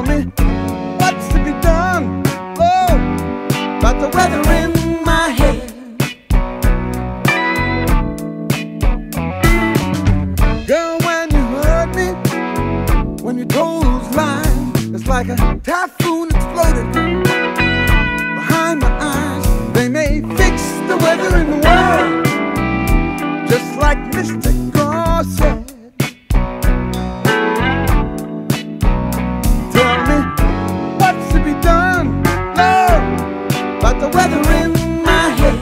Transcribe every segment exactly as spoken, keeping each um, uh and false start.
me what's to be done, oh, about the weather in my head. Girl, when you hurt me, when you told those lies, it's like a typhoon exploded behind my eyes. They may fix the weather in the world, just like Mister Gore said. Tell me what's to be done, Lord, about the weather in my head.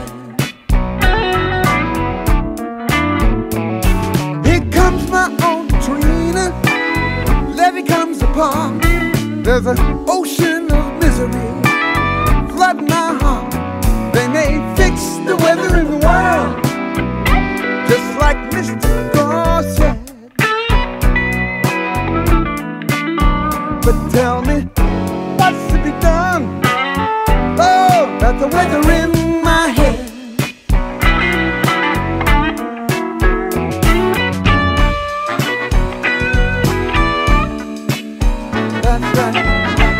Here comes my own Trina, levee comes apart. There's an ocean of misery flooding my heart. They may fix the weather in the world, just like Mister Gore said. But tell me what's to be done, oh, about the weather in my head. That's right.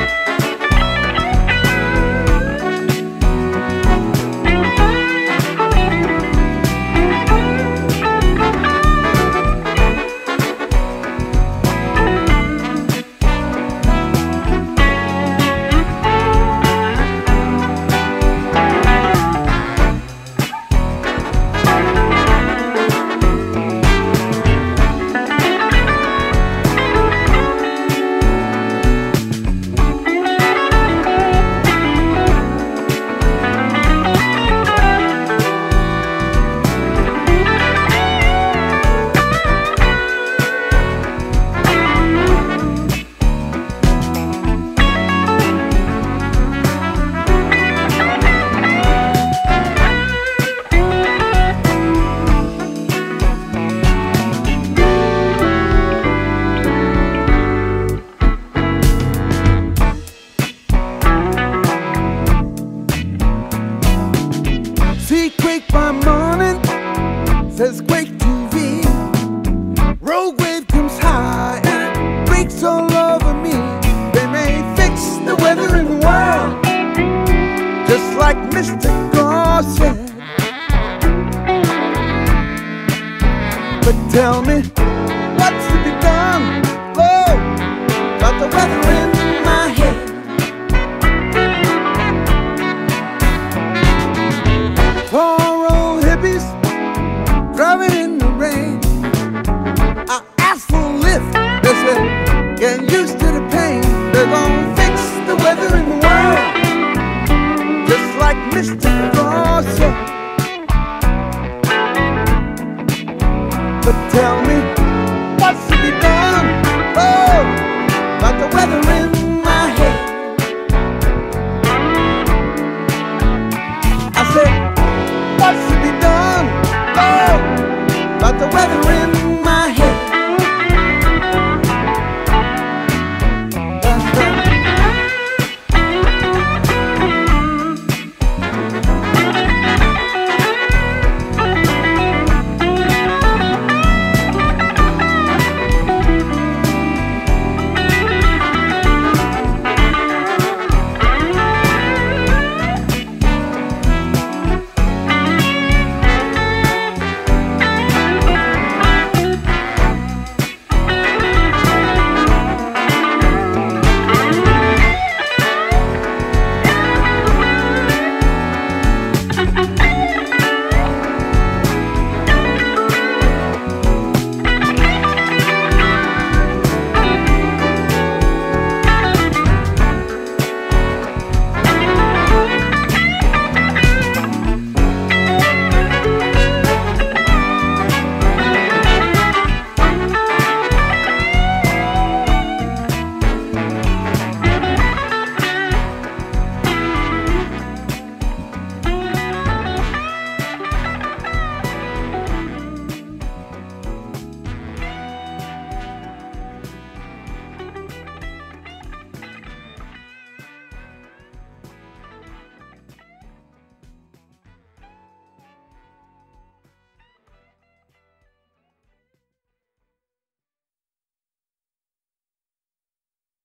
See quake by morning, says Quake T V. Rogue wave comes high and it breaks all over me. They may fix the weather in the world, just like Mister Gore said. But tell me what's to be done, oh, about the weather in my head. Oh,